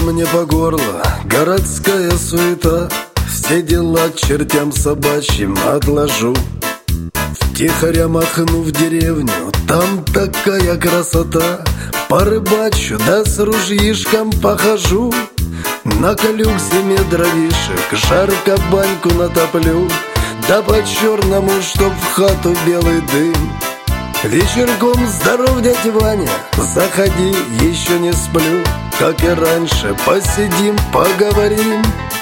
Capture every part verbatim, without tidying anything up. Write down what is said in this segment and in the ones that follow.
мне по горло городская суета. Все дела к чертям собачьим отложу. Втихаря махну в деревню, там такая красота. Порыбачу, да с ружьишком похожу. Наколю к зиме дровишек, жарко баньку натоплю. Да по-черному, чтоб в хату белый дым. Вечерком здоров, дядь Ваня, заходи, еще не сплю. Как и раньше, посидим, поговорим.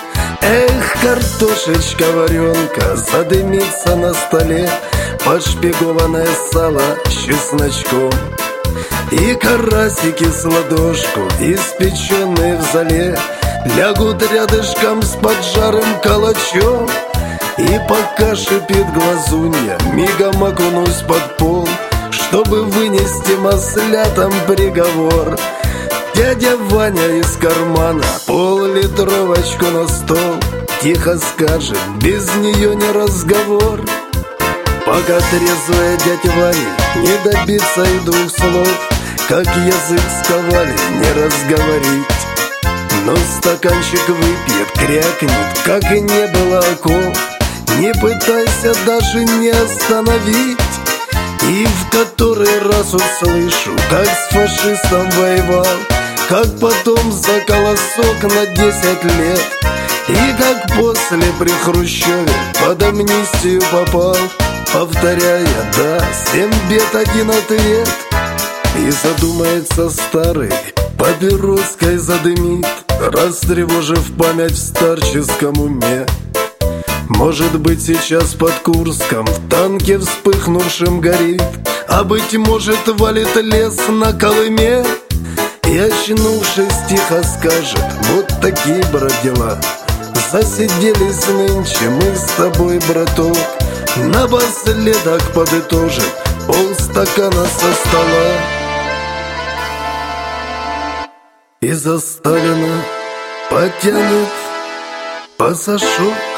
Эх, картошечка варенка задымится на столе, подшпигованное сало с чесночком. И карасики с ладошку, испеченные в зале, лягут рядышком с поджарым калачом. И пока шипит глазунья, мигом окунусь под пол, чтобы вынести маслятам приговор. Дядя Ваня из кармана пол-литровочку на стол тихо скажет, без нее не разговор. Пока трезвая дядя Ваня не добиться и двух слов, как язык сковали, не разговорить. Но стаканчик выпьет, крякнет, как и не было оков. Не пытайся даже не остановить. И в который раз услышу, как с фашистом воевал, как потом за колосок на десять лет, и как после при Хрущеве под амнистию попал, повторяя «да, семь бед, один ответ». И задумается старый, папироской задымит, растревожив память в старческом уме. Может быть, сейчас под Курском в танке вспыхнувшем горит, а быть может, валит лес на Колыме. И очнувшись тихо скажет, вот такие, брат, дела. Засиделись нынче мы с тобой, браток. Напоследок подытожит полстакана со стола. И за Сталина потянет пассажир.